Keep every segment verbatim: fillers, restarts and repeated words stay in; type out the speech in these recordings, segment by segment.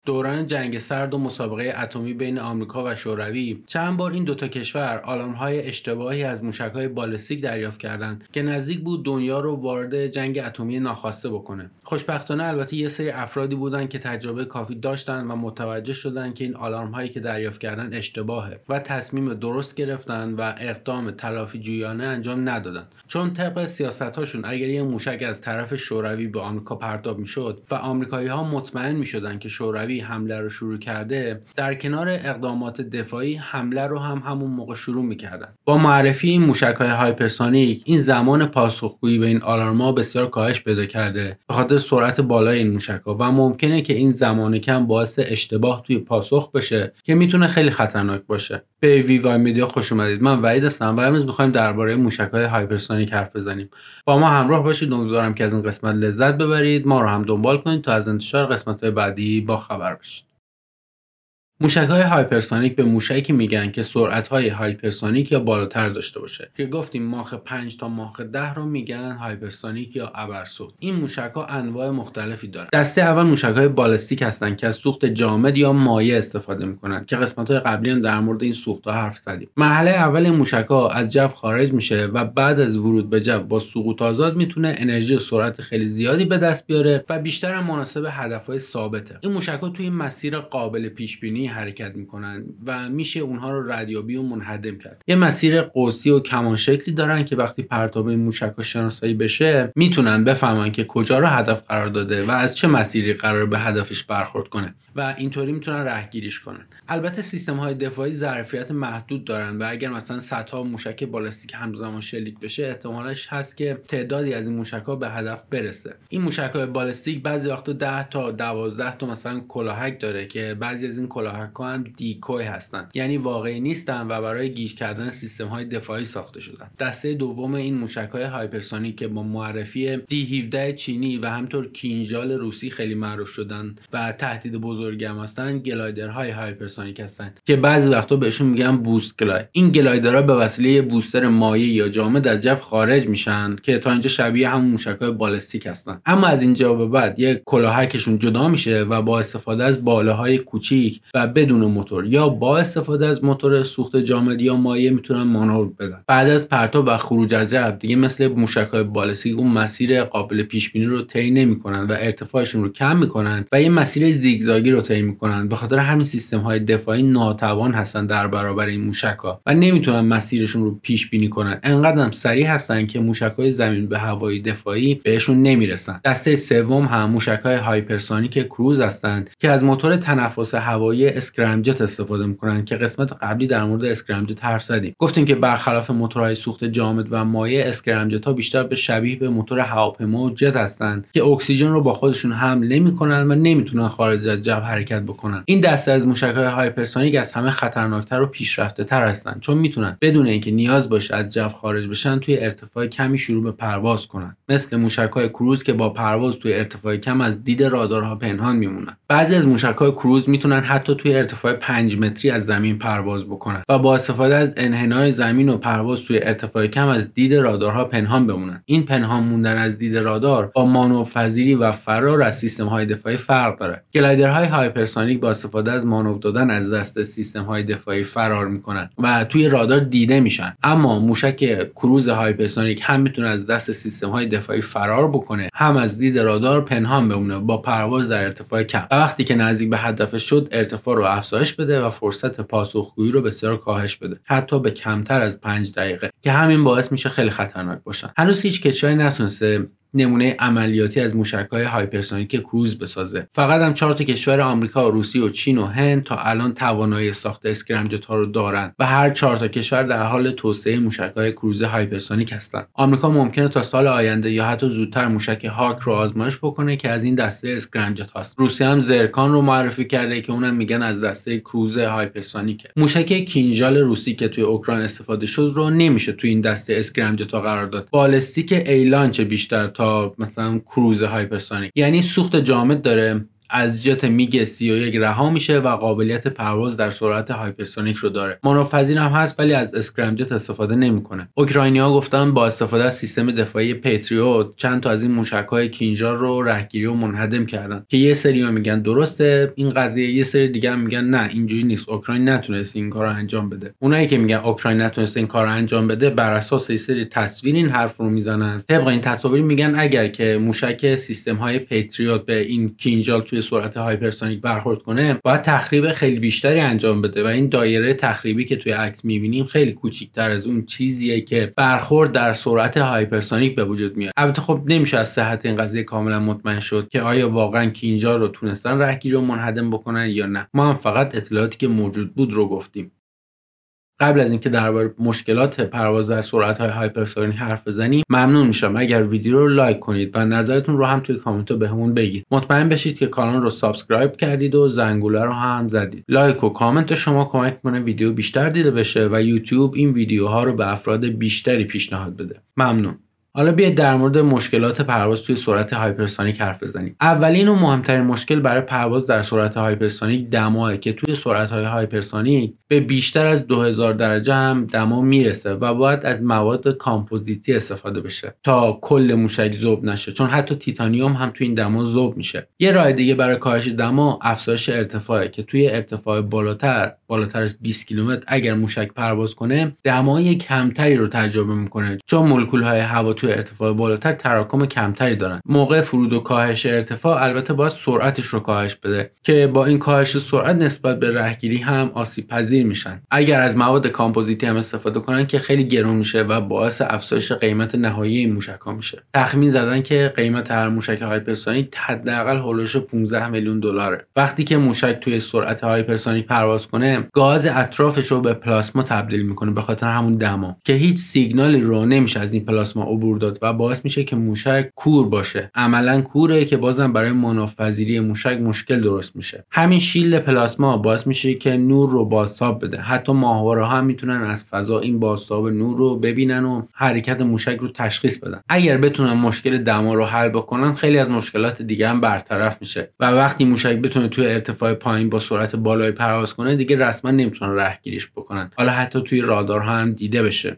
دوران جنگ سرد و مسابقه اتمی بین آمریکا و شوروی چند بار این دوتا کشور آلارم‌های اشتباهی از موشک‌های بالستیک دریافت کردند که نزدیک بود دنیا رو وارد جنگ اتمی ناخواسته بکنه. خوشبختانه البته یه سری افرادی بودن که تجربه کافی داشتن و متوجه شدن که این آلارم‌هایی که دریافت کردن اشتباهه و تصمیم درست گرفتن و اقدام تلافی جویانه انجام ندادن. چون طبق سیاست‌هاشون اگر یه موشک از طرف شوروی به آمریکا پرتاب می‌شد و آمریکایی‌ها مطمئن می‌شدن که شوروی حمله رو شروع کرده، در کنار اقدامات دفاعی حمله رو هم همون موقع شروع می‌کردن. با معرفی این موشک‌های هایپرسونیک این زمان پاسخگویی به این آلارم‌ها بسیار کاهش پیدا کرده به خاطر سرعت بالای این موشک‌ها و ممکنه که این زمان کم باعث اشتباه توی پاسخ بشه که میتونه خیلی خطرناک باشه. به وی وای میدیا خوش اومدید. من وحید هستم و امروز می‌خوایم درباره موشک‌های هایپرسونیک حرف بزنیم. با ما همراه باشید. امیدوارم که از این قسمت لذت ببرید. ما رو هم دنبال کنید تا از انتشار قسمت‌های بعدی با خبر باشید. موشک‌های هایپرسونیک به موشکی میگن که سرعت‌های هایپرسونیک یا بالاتر داشته باشه که گفتیم ماخ پنج تا ماخ ده رو میگن هایپرسونیک یا ابرصوت. این موشک‌ها انواع مختلفی دارن. دسته اول موشک‌های بالستیک هستن که از سوخت جامد یا مایع استفاده میکنن که قسمت‌های قبلی هم در مورد این سوخت‌ها حرف زدیم. مرحله اول این موشک‌ها از جو خارج میشه و بعد از ورود به جو با سقوط آزاد میتونه انرژی و سرعت خیلی زیادی به دست بیاره و بیشتر هم مناسب هدف‌های ثابته. این موشک‌ها توی مسیر قابل پیش‌بینی حرکت میکنن و میشه اونها رو ردیابی و منهدم کرد. یه مسیر قوسی و کمان شکلی دارن که وقتی پرتاب این موشک‌ها شناسایی بشه میتونن بفهمن که کجا رو هدف قرار داده و از چه مسیری قرار به هدفش برخورد کنه و اینطوری میتونن راهگیریش کنن. البته سیستم‌های دفاعی ظرفیت محدود دارن و اگر مثلا صدها موشک بالستیک همزمان شلیک بشه احتمالش هست که تعدادی از این موشک‌ها به هدف برسه. این موشک‌های بالستیک بعضی وقتا ده تا دوازده تا مثلا کلاهک داره که بعضی از این کلاهک هم دیکوی هستن، یعنی واقعی نیستن و برای گیج کردن سیستم‌های دفاعی ساخته شدن. دسته دوم این موشک‌های هایپرسونیک که با معرفی دی هفده چینی و همطور کینژال روسی خیلی معروف شدن و تهدید بزرگی هم هستن، گلایدرهای هایپرسونیک هستن که بعضی وقتا بهشون میگن بوست گلاید. این گلایدرها به وسیله بوستر مایع یا جامد از جو خارج میشن که تا اینجا شبیه همون موشک‌های بالستیک هستن، اما از اینجا به بعد یک کلاهکشون جدا میشه و با استفاده از باله‌های کوچیک و بدون موتور یا با استفاده از موتور سوخت جامد یا مایع میتونن مانور بدن. بعد از پرتاب و خروج از جو دیگه مثل موشک‌های بالستیک اون مسیر قابل پیش بینی رو طی نمی‌کنن و ارتفاعشون رو کم می‌کنن و یه مسیر زیگزاگی رو طی می‌کنن. به خاطر همین سیستم‌های دفاعی ناتوان هستن در برابر این موشک‌ها و نمیتونن مسیرشون رو پیش بینی کنن. انقدر هم سریع هستن که موشک‌های زمین به هوایی دفاعی بهشون نمیرسن. دسته سوم هم موشک‌های هایپرسونیک کروز هستن که از موتور تنفس هوایی اسکرمجت استفاده میکنن که قسمت قبلی در مورد اسکرمجت حرف زدیم. گفتیم که برخلاف موتورهای سوخت جامد و مایع، اسکرمجت ها بیشتر به شبیه به موتور هواپیما و جت هستند که اکسیژن رو با خودشون حمل نمیکنن و نمیتونن خارج از جو حرکت بکنن. این دسته از موشک‌های هایپرسونیک از همه خطرناکتر و پیشرفته‌تر هستن چون میتونن بدون اینکه نیاز باشه از جو خارج بشن توی ارتفاع کمی شروع به پرواز کنن، مثل موشک‌های کروز که با پرواز توی ارتفاع کم از دید رادارها پنهان میمونن. بعضی از موشک‌های کروز میتونن حتی توی ارتفاع پنج متری از زمین پرواز بکنن و با استفاده از انحنای زمین و پرواز توی ارتفاع کم از دید رادارها پنهان بمونن. این پنهان موندن از دید رادار با مانورپذیری و فرار از سیستم‌های دفاعی فرق داره. گلایدرهای هایپرسونیک با استفاده از مانور دادن از دست سیستم‌های دفاعی فرار میکنن و توی رادار دیده میشن، اما موشک کروز هایپرسونیک هم میتونه از دست سیستم‌های دفاعی فرار بکنه، هم از دید رادار پنهان بمونه با پرواز در ارتفاع کم. و وقتی که نزدیک به هدفش شد ارتفاع رو افزایش بده و فرصت پاسخگویی رو بسیار کاهش بده، حتی به کمتر از پنج دقیقه، که همین باعث میشه خیلی خطرناک باشن. هنوز هیچ کشوری نتونسته نمونه عملیاتی از موشک‌های هایپرسونیک کروز بسازه. فقط هم چهار تا کشور آمریکا، روسیه و چین و هند تا الان توانایی ساخت اسکرمجت‌ها رو دارن و هر چهار تا کشور در حال توسعه موشک‌های کروز هایپرسونیک هستن. آمریکا ممکنه تا سال آینده یا حتی زودتر موشک هاک رو آزمایش بکنه که از این دسته اسکرمجت هاست. روسیه هم زرکان رو معرفی کرده که اونم میگن از دسته کروز هایپرسونیکه. موشک کینژال روسی که توی اوکراین استفاده شد رو نمیشه توی این دسته اسکرمجت‌ها قرار داد. بالستیک ایلانچ بیشتر تا مثلا کروز هایپرسونیک، یعنی سوخت جامد داره از جت میگ سی و یک رها میشه و قابلیت پرواز در سرعت هایپرسونیک رو داره. منافذین هم هست ولی از اسکرمجت استفاده نمیکنه. اوکراینی‌ها گفتن با استفاده از سیستم دفاعی پتریوت چند تا از این موشک‌های کینژال رو رهگیری و منهدم کردن که یه سری‌ها میگن درسته این قضیه، یه سری دیگه هم میگن نه اینجوری نیست، اوکراین نتونست این کارو انجام بده. اونایی که میگن اوکراین نتونست این کارو انجام بده بر اساس یه سری تصویر این حرف رو میزنن. طبق این تصاویر میگن اگر که موشک سیستم‌های پتریوت به این کینژال توی سرعت هایپرسونیک برخورد کنه باید تخریب خیلی بیشتری انجام بده و این دایره تخریبی که توی عکس میبینیم خیلی کوچیک‌تر از اون چیزیه که برخورد در سرعت هایپرسونیک به وجود میاد. البته خب نمیشه از صحت این قضیه کاملا مطمئن شد که آیا واقعا کینژال رو تونستن رهگیری و منهدم بکنن یا نه. ما هم فقط اطلاعاتی که موجود بود رو گفتیم. قبل از اینکه درباره مشکلات پرواز در سرعت‌های هایپرسونیک حرف بزنیم ممنون میشم اگر ویدیو رو لایک کنید و نظرتون رو هم توی کامنت بهمون بگید. مطمئن بشید که کانال رو سابسکرایب کردید و زنگوله رو هم زدید. لایک و کامنت شما کمک می‌کنه ویدیو بیشتر دیده بشه و یوتیوب این ویدیوها رو به افراد بیشتری پیشنهاد بده. ممنون. حالا بیاید در مورد مشکلات پرواز توی سرعت هایپرسونیک حرف بزنیم. اولین و مهمترین مشکل برای پرواز در سرعت هایپرسونیک دماه که توی سرعت‌های هایپرسونیک به بیشتر از دو هزار درجه هم دما میرسه و باید از مواد کامپوزیتی استفاده بشه تا کل موشک ذوب نشه، چون حتی تیتانیوم هم توی این دما ذوب میشه. یه راه دیگه برای کاهش دما افزایش ارتفاعه که توی ارتفاع بالاتر بالاتر از بیست کیلومتر اگر موشک پرواز کنه دمای کمتری رو تجربه میکنه، چون مولکول‌های هوا توی ارتفاع بالاتر تراکم کمتری دارن. موقع فرود و کاهش ارتفاع البته باید سرعتش رو کاهش بده که با این کاهش سرعت نسبت به رهگیری هم آسیب پذیر میشن. اگر از مواد کامپوزیتی هم استفاده کنن که خیلی گران میشه و باعث افزایش قیمت نهایی این موشک‌ها میشه. تخمین زدن که قیمت هر موشک هایپرسونیک حداقل هولوش پانزده میلیون دلاره. وقتی که موشک توی سرعت هایپرسونیک پرواز کنه گاز اطرافش رو به پلاسما تبدیل میکنه به خاطر همون دما که هیچ سیگنالی رو نمیشه از این پلاسما عبور داد و باعث میشه که موشک کور باشه. عملاً کوره که بازم برای منافذیری موشک مشکل درست میشه. همین شیلد پلاسما باعث میشه که نور رو بازتاب بده. حتی ماهواره ها هم میتونن از فضا این بازتاب نور رو ببینن و حرکت موشک رو تشخیص بدن. اگر بتونن مشکل دما رو حل بکنن خیلی از مشکلات دیگه هم برطرف میشه و وقتی موشک بتونه توی ارتفاع پایین با سرعت بالایی پرواز کنه دیگه رسما نمیتونن رهگیریش بکنن. حالا حتی توی رادارها هم دیده بشه.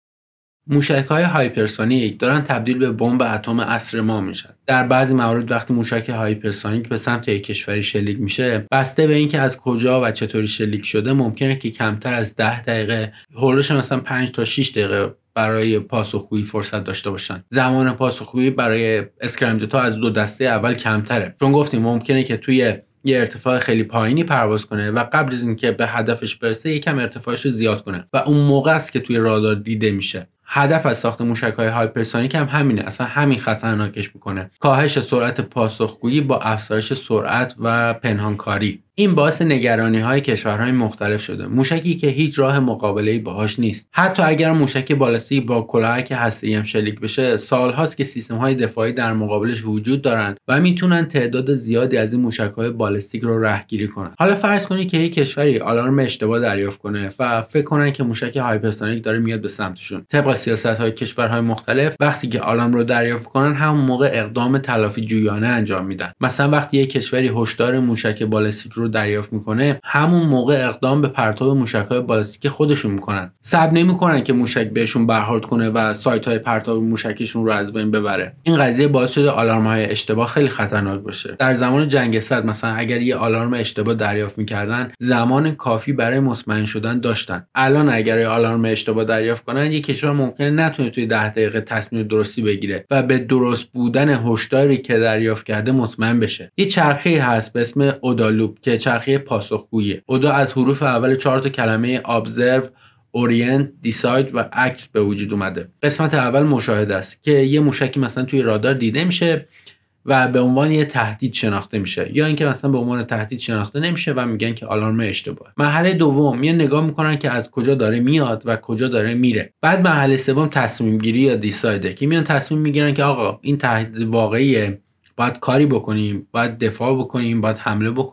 موشک‌های هایپرسونیک دارن تبدیل به بمب اتم عصر ما میشن. در بعضی موارد وقتی موشک هایپرسونیک به سمت یک کشوری شلیک میشه، بسته به اینکه از کجا و چطوری شلیک شده ممکنه که کمتر از ده دقیقه، هولوش مثلا پنج تا شش دقیقه برای پاسخگویی فرصت داشته باشن. زمان پاسخگویی برای اسکرمجت‌ها از دو دسته اول کمتره، چون گفتیم ممکنه که توی یه ارتفاع خیلی پایینی پرواز کنه و قبل از اینکه به هدفش برسه یکم ارتفاعش رو زیاد کنه و اون موقع است که توی رادار دیده میشه. هدف از ساخت موشک‌های هایپرسونیک هم همینه، اصلا همین خطرناکش میکنه. کاهش سرعت پاسخگویی با افزایش سرعت و پنهانکاری. این باعث نگرانی‌های کشورهای مختلف شده. موشکی که هیچ راه مقابله‌ای باهاش نیست. حتی اگر موشک بالستیک با کلاهک هسته‌ای هم شلیک بشه، سال‌هاست که سیستم‌های دفاعی در مقابلش وجود دارن و میتونن تعداد زیادی از این موشک‌های بالستیک رو رهگیری کنن. حالا فرض کنید که یک کشوری آلارم اشتباه دریافت کنه و فکر کنن که موشک هایپرسونیک داره میاد به سمتشون. طبق سیاست‌های کشورهای مختلف وقتی که آلارم رو دریافت کنن همون موقع اقدام تلافی جویانه انجام میدن. مثلا وقتی یک کشوری هشدار موشک بالستیک رو دریافت میکنه همون موقع اقدام به پرتاب موشک‌های بالستیک خودشون میکنن. صبر نمیکنن که موشک بهشون برخورد کنه و سایت‌های پرتاب موشکشون رو از بین ببره. این قضیه باعث شده آلارم‌های اشتباه خیلی خطرناک باشه. در زمان جنگ سرد مثلا اگر یه آلارم اشتباه دریافت میکردن زمان کافی برای مطمئن شدن داشتن. الان اگر یه آلارم اشتباه دریافت کنن یک کشور ممکنه نتونه توی ده دقیقه تصمیم درستی بگیره و به درست بودن هشداری که دریافت کرده مطمئن بشه. یه چرخه‌ای هست به اسم اودا لوپ که چرخه پاسخگویی. اودا از حروف اول چهار تا کلمه observe، orient، decide و act به وجود اومده. قسمت اول مشاهده است که یه موشکی مثلا توی رادار دیده میشه و به عنوان یه تهدید شناخته میشه، یا اینکه مثلا به عنوان تهدید شناخته نمیشه و میگن که آلارم اشتباه. مرحله دوم یه نگاه میکنن که از کجا داره میاد و کجا داره میره. بعد مرحله سوم تصمیم گیری یا دیسایده که میان تصمیم میگیرن که آقا این تهدید واقعیه، باید کاری بکنیم، باید دفاع بکنیم، باید حمله بکنیم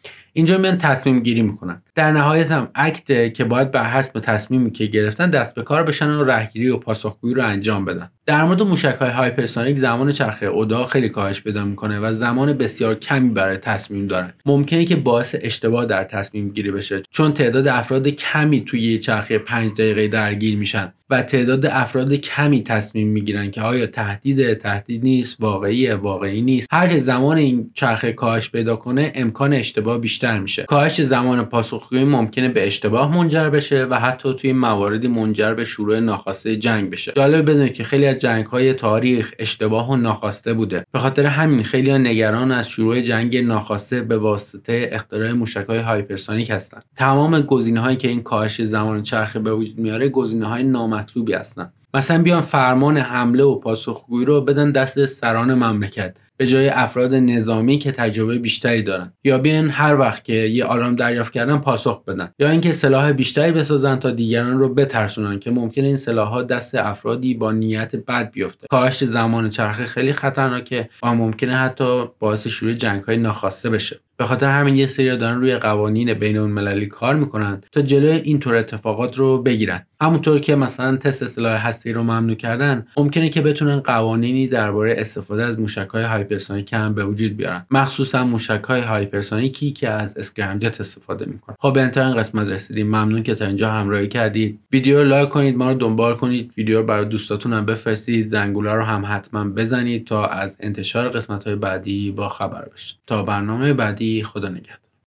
اینجا میان تصمیم گیری میکنن. در نهایت هم اکته که باید بر حسب تصمیمی که گرفتن دست به کار بشن و رهگیری و پاسخگویی رو انجام بدن. در مورد موشک‌های هایپرسونیک زمان چرخه اودا خیلی کاهش پیدا میکنه و زمان بسیار کمی برای تصمیم دارن. ممکنه که باعث اشتباه در تصمیم گیری بشه، چون تعداد افراد کمی توی یه چرخه پنج دقیقه درگیر میشن و تعداد افراد کمی تصمیم میگیرن که آیا تهدید تهدید نیست، واقعی واقعی نیست. هر چه زمان این چرخه کاهش پیدا کنه امکان اشتباه بیشتر میشه. کاهش زمان پاسخگویی ممکنه به اشتباه منجر بشه و حتی توی مواردی منجر به شروع ناخواسته جنگ بشه. جالب بدونید که خیلی از جنگ‌های تاریخ اشتباه و ناخواسته بوده. به خاطر همین خیلی‌ها نگران از شروع جنگ ناخواسته به واسطه اختراع موشک‌های هایپرسونیک هستن. تمام گزینه‌هایی که این کاهش زمان چرخه به وجود میاره گزینه‌های نامطلوبی هستن. مثلا بیان فرمان حمله و پاسخگویی رو بدن دست سران مملکت به جای افراد نظامی که تجربه بیشتری دارن، یا بیان هر وقت که یه آلارم دریافت کردن پاسخ بدن، یا اینکه سلاح بیشتری بسازن تا دیگران رو بترسونن که ممکنه این سلاح‌ها دست افرادی با نیت بد بیفته. کاهش زمان چرخه خیلی خطرناکه و ممکنه حتی باعث شروع جنگ‌های ناخواسته بشه. به خاطر همین یه سری دارن روی قوانین بین‌المللی کار میکنن تا جلوی اینطور اتفاقات رو بگیرن. همونطور که مثلا تست سلاح هسته‌ای رو ممنوع کردن، ممکنه که بتونن قوانینی درباره استفاده از موشک‌های هایپرسونیک هم به وجود بیارن، مخصوصا موشک‌های هایپرسونیکی که از اسکرمجت استفاده میکنن. خب به انتهای این قسمت رسیدیم. ممنون که تا اینجا همراهی کردید. ویدیو رو لایک کنید، ما رو دنبال کنید، ویدیو رو برای دوستاتون هم بفرستید، زنگوله رو هم حتما بزنید تا از انتشار قسمت‌های بعدی با خبر بشید. تا برنامه بعدی، خدا نگهدار.